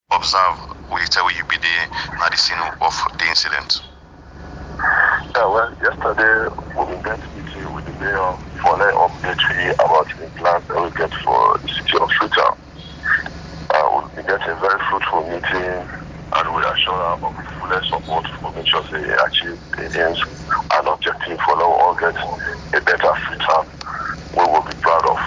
observe we tell you be there at the scene of the incident? Yeah, well, yesterday we get meeting with the mayor for an update about the plans that we get for the city of Freetown. We get a very fruitful meeting, and we assure her of full support for make sure they achieve the aims and objective for now all get a better Freetown we will be proud of.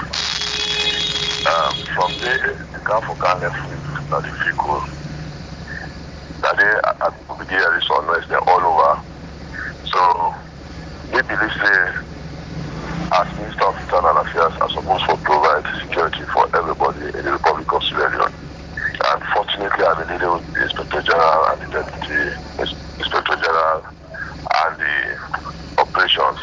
From there, the Council can left with the vehicle. That day, I people be there this unrest, they're all over. So, we believe as Minister of Internal Affairs are supposed to provide security for everybody in the Republic of Sierra Leone. And fortunately, I've been dealing with the Inspector General and the Deputy Inspector General and the operations.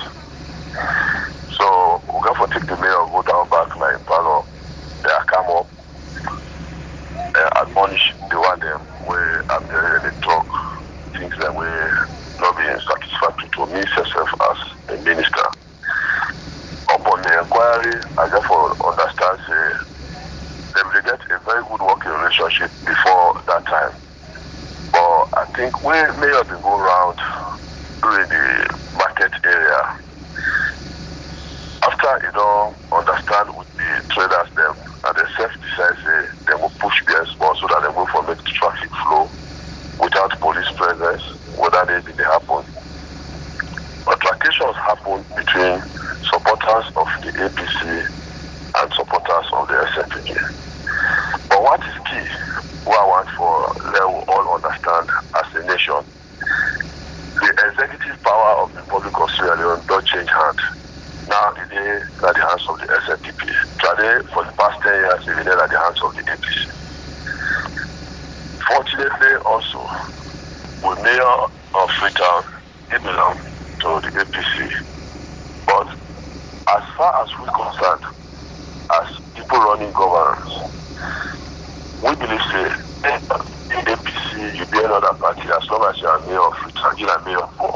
So, we're going to take the mayor, go down back like panel. They are come up, admonish the one them where I'm really talk things that we're not being satisfactory to me myself as a minister. Upon the inquiry, I therefore understand they will get a very good working relationship before that time. But I think we may have been going around during the market area. After understand with the traders them and they self-decide they will push their spot so that they will for make the traffic flow without police presence, whether they happen. Altercations happen between supporters of the APC and supporters of the SNPP. But what is key, what I want for let we all understand as a nation, the executive power of the Republic of Sierra Leone don't change hands. Now it is at the hands of the SNPP. Today, for the past 10 years, it is at the hands of the APC. Fortunately, also, with Mayor of Freetown, he belongs to the APC. But as far as we're concerned, as people running governance, we believe in APC, you be another party as long as you are Mayor of Freetown, you are Mayor for.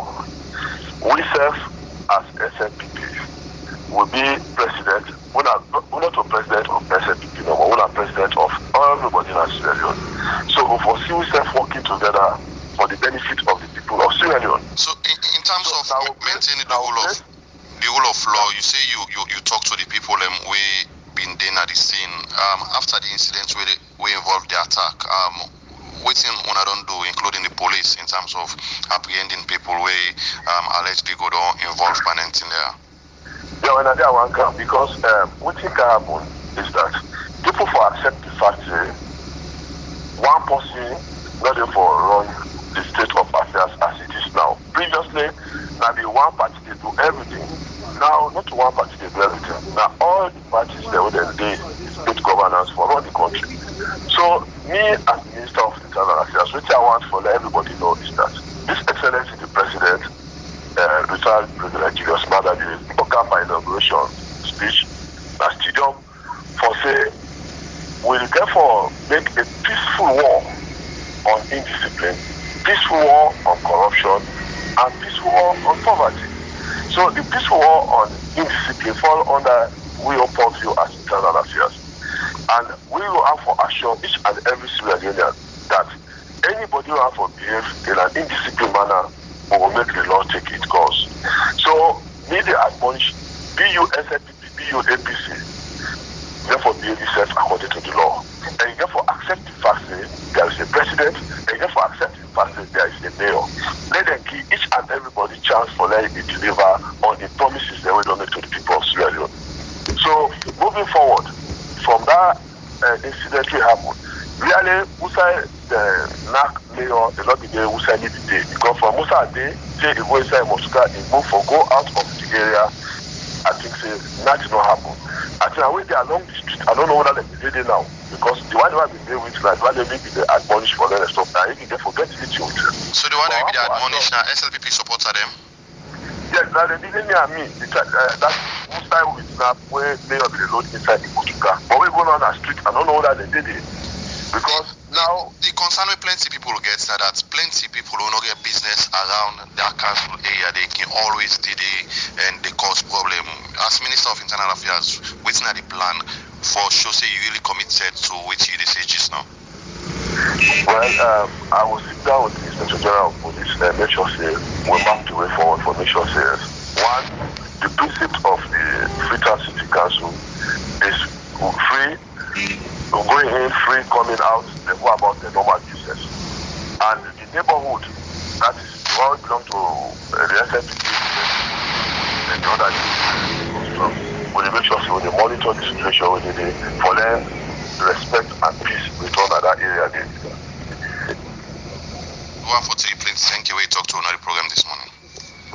We serve as SNPP. Will be president. We're not a president of SNPP no more. We're not president of everybody in Sierra Leone. So we foresee ourselves working together for the benefit of the people of Sierra Leone. So in terms of maintaining the rule of law, you say you talk to the people we been there at the scene. After the incident where we involved the attack, what thing una don't do, including the police, in terms of apprehending people where allegedly go down involved in there? Yeah, when I do one come because what can happen is that people for accept the fact that one person not for run the state of affairs as it is now. Previously, now the one party they do everything. Now not one party they do everything. Now all the parties they would they state governance for all the country. So me as Minister of Internal Affairs, which I want for let everybody know is that His Excellency the President, retired President Julius Maada, the Okapa inauguration speech at Stadium, for say we therefore make a peaceful war on indiscipline, peaceful war on corruption, and peaceful war on poverty. So the peaceful war on indiscipline fall under we all purview as Internal Affairs. And we will have for assure each and every Sierra Leonean that anybody who have to behave in an indisciplined manner will make the law take its course. So, me they admonish, be you SNPP, be you APC, therefore behave yourself according to the law. And you therefore accept the fact that there is a president, and you therefore accept the fact that there is a mayor. Let them give each and everybody chance for letting it deliver on the promises that we don't make to the people of Sierra Leone. So, moving forward, from that incident will happen, really, Musa the NAC mayor, a lot of the Musa need the day. Because for Musa day, say he go inside Moscow, he move for go out of the area, I think say nothing will happen. I think I wait there along the street, I don't know whether they did it now. Because the one who have been there with like why they maybe they admonish for them and stuff, and if they forget to get you with them. So the one who be the admonish now, SLPP supporter them? Yes, now they didn't hear me. That Musa with snap where mayor be the load inside the Kutuka. But we go on the street, I don't know whether they did it. Because now the concern with plenty people get that plenty people who not get business around that council area, they can always did it and they cause problem. As Minister of Internal Affairs, waiting at the plan for sure say you really committed to what you say just now. Well, I will sit down with the Inspector General of Police and make sure say we map the way forward for make sure say one, the precept of the Freetown City Council is free, going in, free, coming out, they go about their normal business. And the neighborhood, that is, they all belong to the SNPP and the other construct. We make sure so they monitor the situation, we need for their respect and peace return at that area. One for 3 plates. Thank you. We talked to another program this morning.